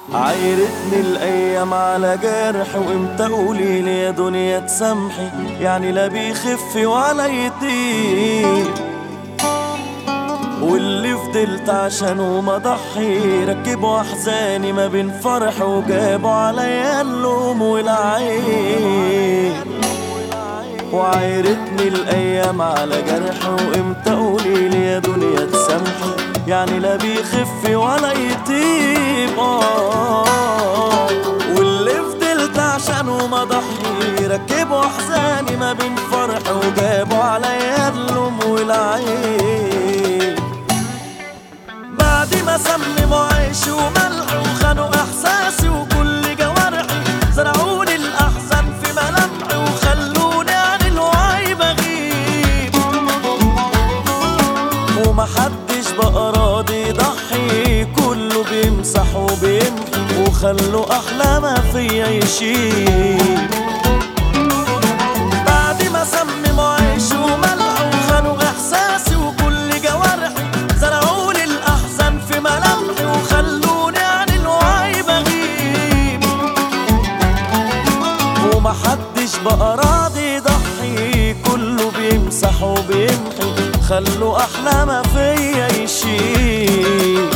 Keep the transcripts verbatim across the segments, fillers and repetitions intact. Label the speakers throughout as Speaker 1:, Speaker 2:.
Speaker 1: عايرتني الايام على جرح، وامتى قوليلي يا دنيا تسامحي؟ يعني لا بيخف ولا يطيب، واللي فضلت عشانه مضحي ركبوا احزاني ما بين فرح، وجابوا عليا اللوم والعيب. وعايرتني الايام على جرح، وامتى قوليلي يا دنيا تسامحي؟ يعني لا بيخف ولا يطيب. آه واللي فضلت عشانه مضحي ركبوا احزاني ما بين فرح، وجابوا عليا اللوم والعيب. بعد ما سمموا عيشي وملح وخانوا احساسي وكل جوارحي، زرعوني الاحزان في ملامحي وخلوني عن الوعي بغيب. ومحدش بقى راضي يضحي، كله بيمسح وبيمحي وخلوا احلى ما فيا يشيل. بعد ما سمموا عيشي وملح وخانوا احساسي وكل جوارحي، زرعوني الاحزان في ملامحي وخلوني عن الوعي بغيب. ومحدش بقى راضي يضحي، كله بيمسح وبيمحي خلوا احلى ما فيا يشيل.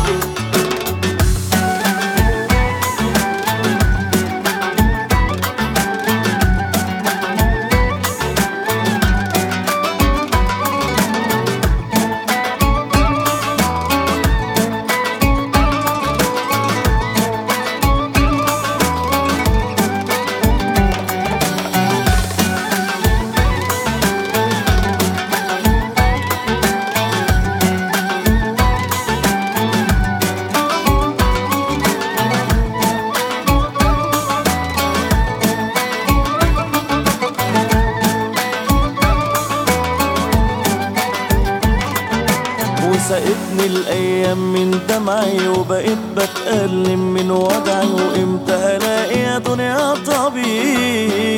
Speaker 1: وسقتني الايام من دمعي، وبقيت بتألم من وجعي، وامتى هلاقي يا دنيا طبيب؟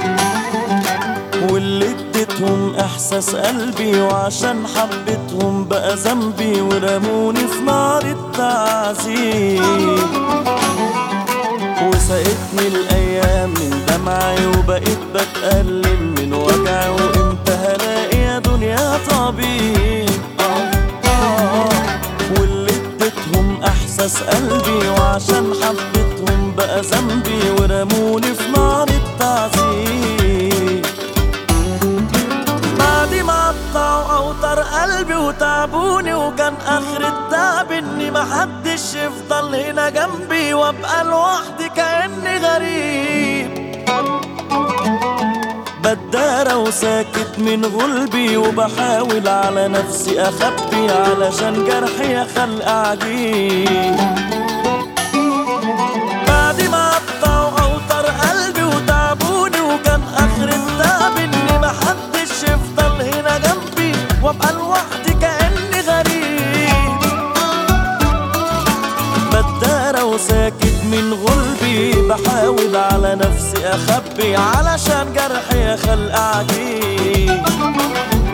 Speaker 1: واللي اديتهم احساس قلبي، وعشان حبيتهم بقى ذنبي، ورموني في نار التعذيب. وسقتني الايام من دمعي، وبقيت بتألم من وجعي، وامتى هلاقي يا دنيا طبيب؟ واللي اديتهم احساس قلبي، وعشان حبيتهم بقى ذنبي، ورموني في نار التعذيب. بعد ما قطعوا اوتار قلبي وتعبوني، وكان اخر التعب اني محدش يفضل هنا جنبي، وابقى لوحدي كأني غريب. بدارة وساكت من غلبي، وبحاول على نفسي اخبي، علشان جرحي يا خلق عجيب. بعد ما قطعوا اوتار قلبي وتعبوني، وكان اخر التعب اني محدش يفضل هنا جنبي، وابقى لوحدي كأني غريب. بدارة وساكت من غلبي، بحاول على نفسي اخبي، علشان جرحي يا خلق عجيب.